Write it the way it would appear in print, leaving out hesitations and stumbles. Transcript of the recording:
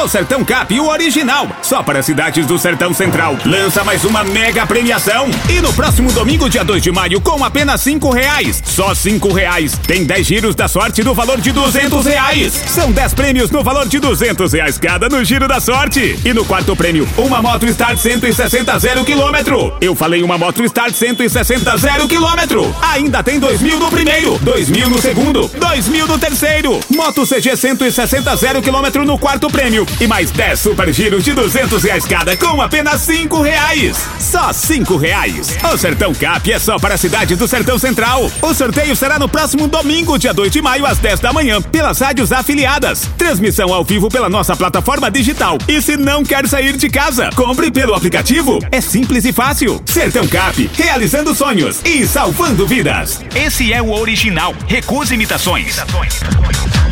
o Sertão Cap, o original, só para cidades do Sertão Central. Lança mais uma mega premiação. E no próximo domingo, dia 2 de maio, com apenas R$5, só R$5, tem 10 giros da sorte no valor de R$200. São 10 prêmios no valor de R$200 cada no giro da sorte. E no quarto prêmio, uma moto Start 160 0 km. Eu falei uma moto Start 160 0 km. Ainda tem 2.000 no primeiro, 2.000 no segundo, 2.000 no terceiro. Moto CG 160 0 km no quarto prêmio. E mais 10 super giros de R$200 cada com apenas R$5. Só R$5. O Sertão Cap é só para a cidade do Sertão Central. O sorteio será no próximo domingo, dia 2 de maio, às 10 da manhã, pelas rádios afiliadas. Transmissão ao vivo pela nossa plataforma digital. E se não quer sair de casa, compre pelo aplicativo. É simples e fácil. Sertão Cap, realizando sonhos e salvando vidas. Esse é o original. Recusa imitações.